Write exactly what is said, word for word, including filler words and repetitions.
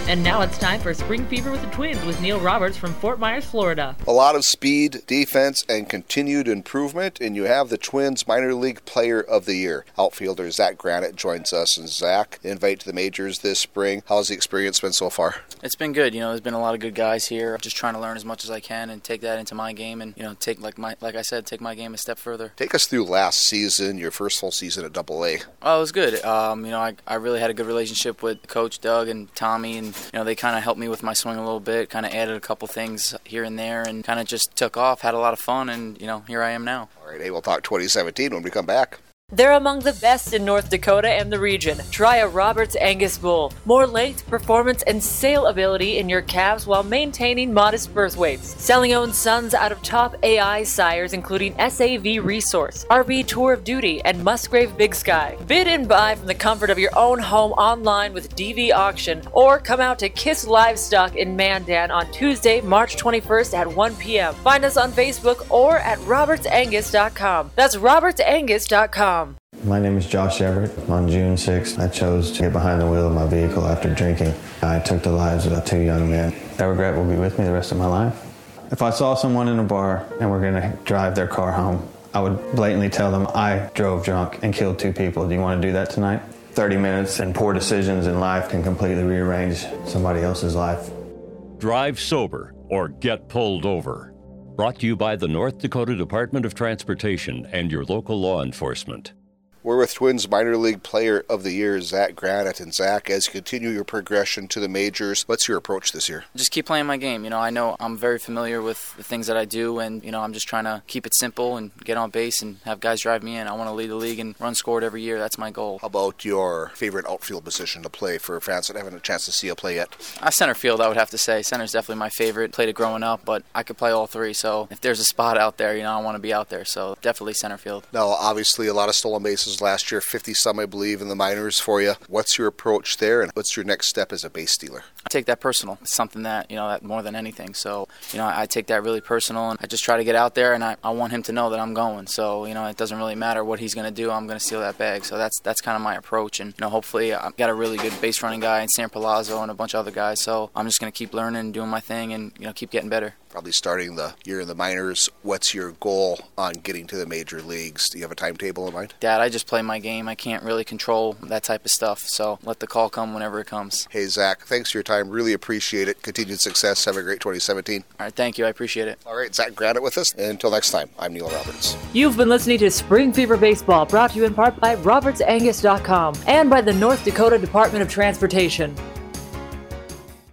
And now it's time for Spring Fever with the Twins with Neil Roberts from Fort Myers, Florida. A lot of speed, defense, and continued improvement, and you have the Twins Minor League Player of the Year. Outfielder Zach Granite joins us. And Zach, invite to the majors this spring. How's the experience been so far? It's been good. You know, there's been a lot of good guys here. Just trying to learn as much as I can and take that into my game, and you know, take like my like I said, take my game a step further. Take us through last season, your first full season at Double A. Oh, it was good. Um, you know, I I really had a good relationship with Coach Doug and Tommy, and you know, they kind of helped me with my swing a little bit, kind of added a couple things here and there, and kind of just took off, had a lot of fun, and you know, here I am now. All right, hey, we'll talk twenty seventeen when we come back. They're among the best in North Dakota and the region. Try a Roberts Angus bull. More length, performance, and sale ability in your calves while maintaining modest birth weights. Selling owned sons out of top A I sires including S A V Resource, R B Tour of Duty, and Musgrave Big Sky. Bid and buy from the comfort of your own home online with D V Auction, or come out to Kiss Livestock in Mandan on Tuesday, March twenty-first at one p.m. Find us on Facebook or at roberts angus dot com. That's roberts angus dot com. My name is Josh Everett. On June sixth, I chose to get behind the wheel of my vehicle after drinking. I took the lives of two young men. That regret will be with me the rest of my life. If I saw someone in a bar and were going to drive their car home, I would blatantly tell them I drove drunk and killed two people. Do you want to do that tonight? thirty minutes and poor decisions in life can completely rearrange somebody else's life. Drive sober or get pulled over. Brought to you by the North Dakota Department of Transportation and your local law enforcement. We're with Twins Minor League Player of the Year, Zach Granite. And Zach, as you continue your progression to the majors, what's your approach this year? Just keep playing my game. You know, I know I'm very familiar with the things that I do, and you know, I'm just trying to keep it simple and get on base and have guys drive me in. I want to lead the league and run scored every year. That's my goal. How about your favorite outfield position to play for fans that haven't had a chance to see you play yet? Uh, center field, I would have to say. Center's definitely my favorite. Played it growing up, but I could play all three. So if there's a spot out there, you know, I want to be out there. So definitely center field. Now, obviously, a lot of stolen bases last year, fifty some, I believe, in the minors for you. What's your approach there, and what's your next step as a base stealer? I take that personal. It's something that, you know, that more than anything. So, you know, I take that really personal, and I just try to get out there, and I, I want him to know that I'm going. So, you know, it doesn't really matter what he's going to do. I'm going to steal that bag. So that's that's kind of my approach. And, you know, hopefully I've got a really good base running guy in Sam Palazzo and a bunch of other guys. So I'm just going to keep learning and doing my thing and, you know, keep getting better. Probably starting the year in the minors. What's your goal on getting to the major leagues? Do you have a timetable in mind? Dad, I just play my game. I can't really control that type of stuff. So let the call come whenever it comes. Hey, Zach, thanks for your time. Really appreciate it. Continued success. Have a great twenty seventeen. All right, thank you. I appreciate it. All right, Zach Granite with us. And until next time, I'm Neil Roberts. You've been listening to Spring Fever Baseball, brought to you in part by roberts angus dot com and by the North Dakota Department of Transportation.